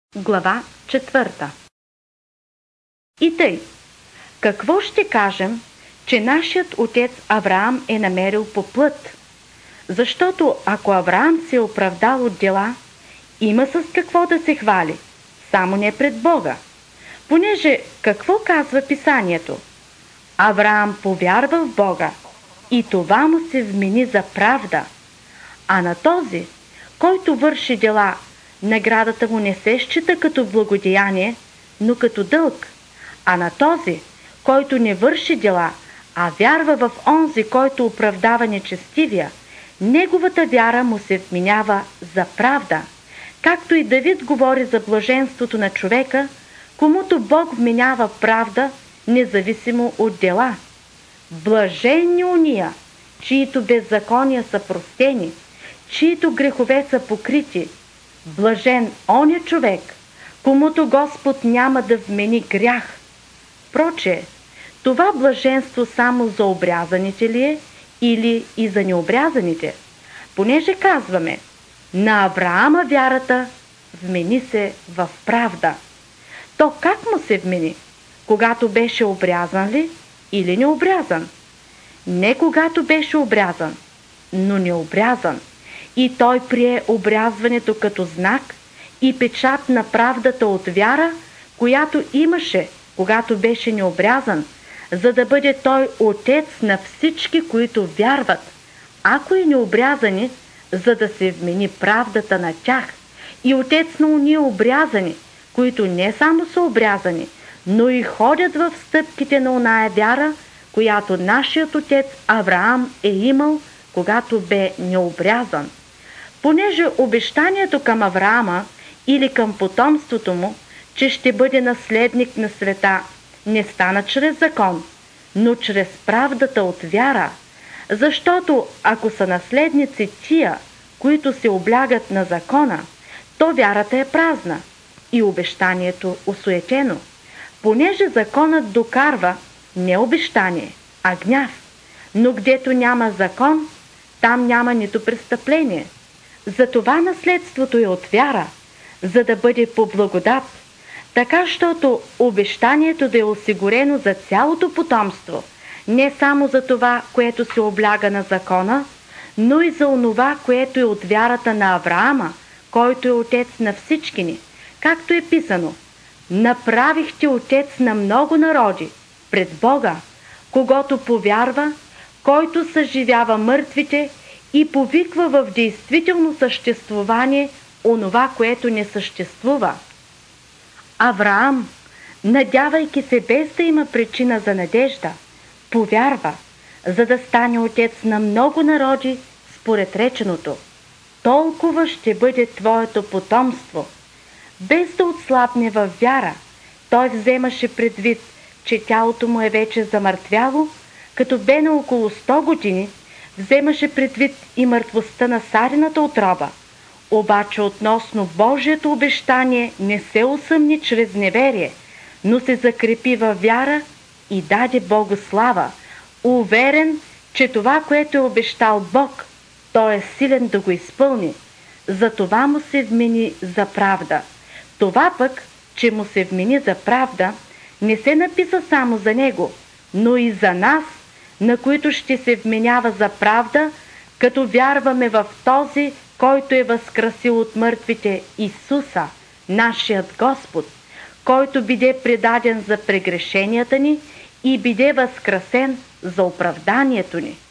Глава 4. И тъй, какво ще кажем, че нашият отец Авраам е намерил по плът? Защото ако Авраам се е оправдал от дела, има с какво да се хвали, само не пред Бога. Понеже какво казва Писанието? Авраам повярва в Бога и това му се вмени за правда, а на този, който върши дела, наградата му не се счита като благодеяние, но като дълг, а на този, който не върши дела, а вярва в онзи, който оправдава нечестивия, неговата вяра му се вменява за правда. Както и Давид говори за блаженството на човека, комуто Бог вменява правда, независимо от дела. Блаженни уния, чието беззакония са простени, чието грехове са покрити. Блажен оня човек, комуто Господ няма да вмени грях. Проче, това блаженство само за обрязаните ли е или и за необрязаните? Понеже казваме, на Авраама вярата вмени се в правда. То как му се вмени? Когато беше обрязан ли или необрязан? Не когато беше обрязан, но необрязан. И той прие обрязването като знак и печат на правдата от вяра, която имаше, когато беше необрязан, за да бъде той отец на всички, които вярват, ако и необрязани, за да се вмени правдата на тях, и отец на уния обрязани, които не само са обрязани, но и ходят в стъпките на оная вяра, която нашият отец Авраам е имал, когато бе необрязан. Понеже обещанието към Авраама или към потомството му, че ще бъде наследник на света, не стана чрез закон, но чрез правдата от вяра, защото ако са наследници тия, които се облягат на закона, то вярата е празна и обещанието осуетено, понеже законът докарва не обещание, а гняв, но гдето няма закон, там няма нито престъпление. Затова наследството е от вяра, за да бъде по благодат, така щото обещанието да е осигурено за цялото потомство, не само за това, което се обляга на закона, но и за онова, което е от вярата на Авраама, който е отец на всички ни, както е писано: направихте отец на много народи пред Бога, когото повярва, който съживява мъртвите и повиква в действително съществувание онова, което не съществува. Авраам, надявайки се без да има причина за надежда, повярва, за да стане отец на много народи според реченото: толкова ще бъде твоето потомство. Без да отслабне във вяра, той вземаше предвид, че тялото му е вече замъртвяло, като бе на около 100 години, вземаше предвид и мъртвостта на Сарината утроба. Обаче относно Божието обещание не се усъмни чрез неверие, но се закрепи във вяра и даде Богу слава, уверен, че това, което е обещал Бог, той е силен да го изпълни. За това му се вмени за правда. Това пък, че му се вмени за правда, не се написа само за него, но и за нас, на които ще се вменява за правда, като вярваме в този, който е възкресил от мъртвите Исуса, нашият Господ, който биде предаден за прегрешенията ни и биде възкресен за оправданието ни.